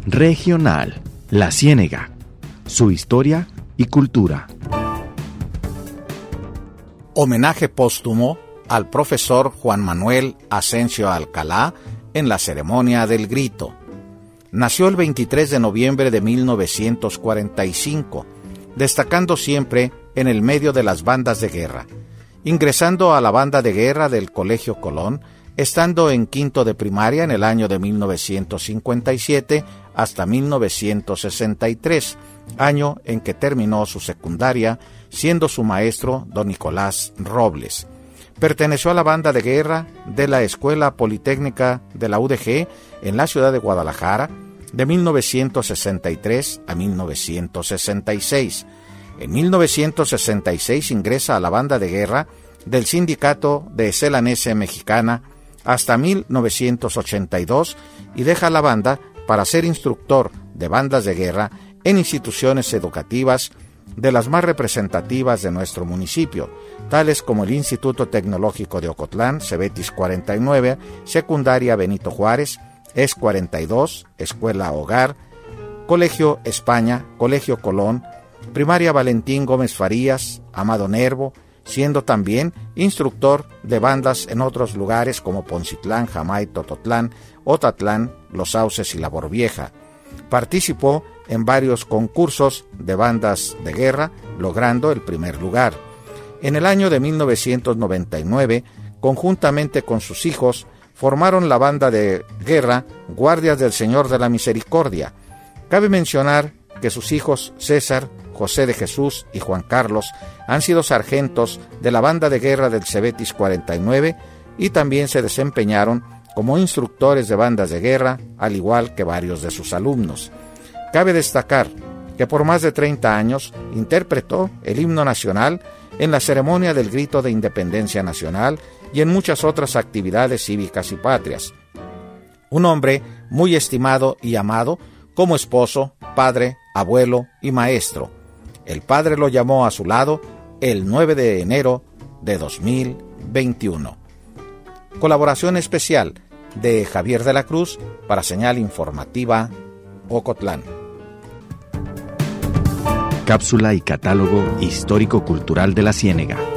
Regional La Ciénega, su historia y cultura. Homenaje póstumo al profesor Juan Manuel Asensio Alcalá en la ceremonia del grito. Nació el 23 de noviembre de 1945, destacando siempre en el medio de las bandas de guerra, ingresando a la banda de guerra del Colegio Colón, estando en quinto de primaria en el año de 1957 hasta 1963, año en que terminó su secundaria, siendo su maestro don Nicolás Robles. Perteneció a la banda de guerra de la Escuela Politécnica de la UDG en la ciudad de Guadalajara de 1963 a 1966. En 1966 ingresa a la banda de guerra del Sindicato de Celanese Mexicana hasta 1982 y deja la banda para ser instructor de bandas de guerra en instituciones educativas de las más representativas de nuestro municipio, tales como el Instituto Tecnológico de Ocotlán, Cebetis 49, Secundaria Benito Juárez, ES 42, Escuela Hogar, Colegio España, Colegio Colón, Primaria Valentín Gómez Farías, Amado Nervo, siendo también instructor de bandas en otros lugares como Poncitlán, Jamay, Tototlán, Otatlán, Los Sauces y Labor Vieja. Participó en varios concursos de bandas de guerra, logrando el primer lugar. En el año de 1999, conjuntamente con sus hijos, formaron la banda de guerra Guardias del Señor de la Misericordia. Cabe mencionar que sus hijos César, José de Jesús y Juan Carlos han sido sargentos de la banda de guerra del Cebetis 49 y también se desempeñaron como instructores de bandas de guerra, al igual que varios de sus alumnos. Cabe destacar que por más de 30 años interpretó el himno nacional en la ceremonia del Grito de Independencia Nacional y en muchas otras actividades cívicas y patrias. Un hombre muy estimado y amado como esposo, padre, abuelo y maestro. El padre lo llamó a su lado el 9 de enero de 2021. Colaboración especial de Javier de la Cruz para Señal Informativa Ocotlán. Cápsula y catálogo histórico-cultural de La Ciénega.